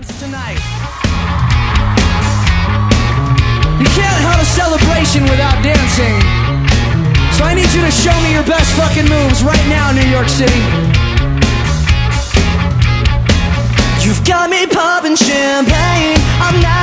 dance tonight. You can't have a celebration without dancing. So I need you to show me your best fucking moves right now, New York City. You've got me popping champagne. I'm not